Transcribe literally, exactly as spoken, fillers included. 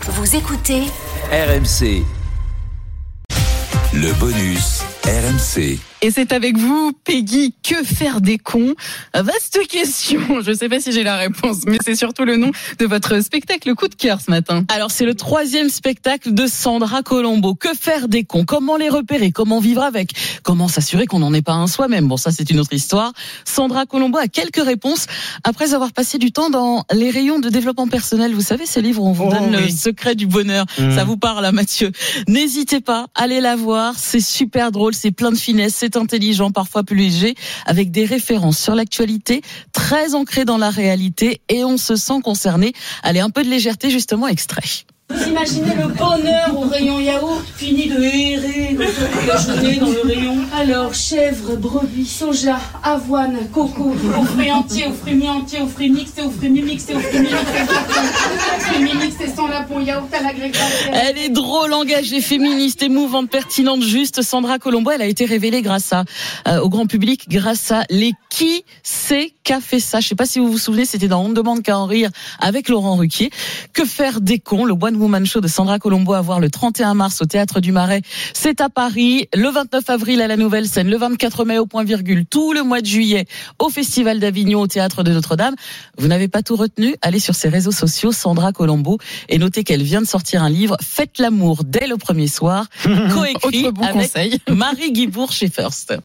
Vous écoutez R M C. Le bonus R M C. Et c'est avec vous, Peggy, que faire des cons ? Vaste question, je ne sais pas si j'ai la réponse, mais c'est surtout le nom de votre spectacle coup de cœur ce matin. Alors c'est le troisième spectacle de Sandra Colombo. Que faire des cons ? Comment les repérer ? Comment vivre avec ? Comment s'assurer qu'on n'en est pas un soi-même ? Bon, ça c'est une autre histoire. Sandra Colombo a quelques réponses après avoir passé du temps dans les rayons de développement personnel. Vous savez, ces livres où on vous oh, donne oui. le secret du bonheur. Mmh. Ça vous parle, hein, Mathieu ? N'hésitez pas, allez la voir. C'est super drôle, c'est plein de finesse, c'est intelligent, parfois plus léger, avec des références sur l'actualité, très ancrées dans la réalité, et on se sent concerné. Allez, un peu de légèreté, justement, extrait. Vous imaginez le bonheur au rayon yaourt, fini de errer toute la journée dans le rayon. Alors, chèvre, brebis, soja, avoine, coco, aux fruits entiers, aux fruits mi-entiers, aux fruits mixtes, aux fruits mi-mixtes, aux fruits mi-mixtes, aux fruits mi-mixtes et sans lapon, yaourt à l'agrégat. Elle est drôle, engagée, féministe, émouvante, pertinente, juste. Sandra Colombo, elle a été révélée grâce à, euh, au grand public, grâce à les Qui c'est qu'a fait ça. Je sais pas si vous vous souvenez, c'était dans On ne demande qu'à en rire avec Laurent Ruquier. Que faire des cons, le One Woman Show de Sandra Colombo à voir le trente et un mars au Théâtre du Marais. C'est à Paris, le vingt-neuf avril à la Nouvelle Scène, le vingt-quatre mai au Point Virgule, tout le mois de juillet au Festival d'Avignon au Théâtre de Notre-Dame. Vous n'avez pas tout retenu ? Allez sur ses réseaux sociaux, Sandra Colombo, et notez qu'elle vient de sortir un livre, Faites l'amour dès le premier soir, coécrit bon avec conseil. Marie Guibourg chez First.